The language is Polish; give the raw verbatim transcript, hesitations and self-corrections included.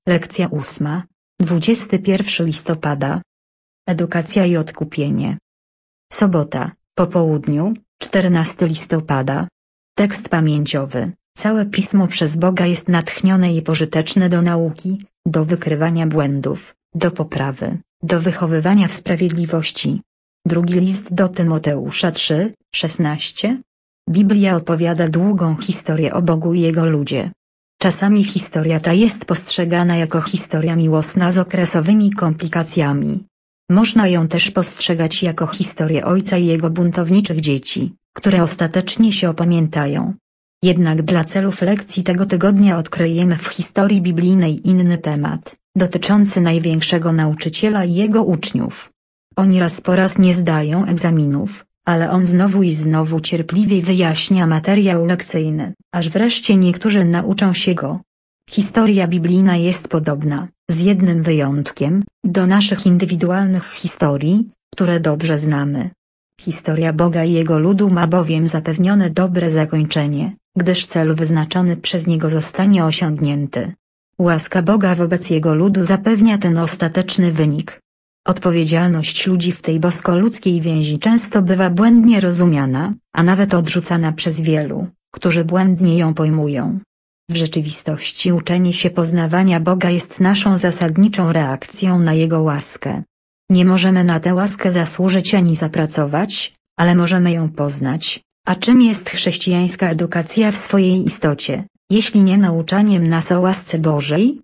Lekcja ósma, dwudziestego pierwszego listopada. Edukacja i odkupienie. Sobota, po południu, czternastego listopada. Tekst pamięciowy. Całe Pismo przez Boga jest natchnione i pożyteczne do nauki, do wykrywania błędów, do poprawy, do wychowywania w sprawiedliwości. Drugi list do Tymoteusza trzy, szesnaście. Biblia opowiada długą historię o Bogu i Jego ludzie. Czasami historia ta jest postrzegana jako historia miłosna z okresowymi komplikacjami. Można ją też postrzegać jako historię ojca i jego buntowniczych dzieci, które ostatecznie się opamiętają. Jednak dla celów lekcji tego tygodnia odkryjemy w historii biblijnej inny temat, dotyczący największego nauczyciela i jego uczniów. Oni raz po raz nie zdają egzaminów, ale on znowu i znowu cierpliwie wyjaśnia materiał lekcyjny, aż wreszcie niektórzy nauczą się go. Historia biblijna jest podobna, z jednym wyjątkiem, do naszych indywidualnych historii, które dobrze znamy. Historia Boga i Jego ludu ma bowiem zapewnione dobre zakończenie, gdyż cel wyznaczony przez Niego zostanie osiągnięty. Łaska Boga wobec Jego ludu zapewnia ten ostateczny wynik. Odpowiedzialność ludzi w tej bosko-ludzkiej więzi często bywa błędnie rozumiana, a nawet odrzucana przez wielu, którzy błędnie ją pojmują. W rzeczywistości uczenie się poznawania Boga jest naszą zasadniczą reakcją na Jego łaskę. Nie możemy na tę łaskę zasłużyć ani zapracować, ale możemy ją poznać. A czym jest chrześcijańska edukacja w swojej istocie, jeśli nie nauczaniem nas o łasce Bożej?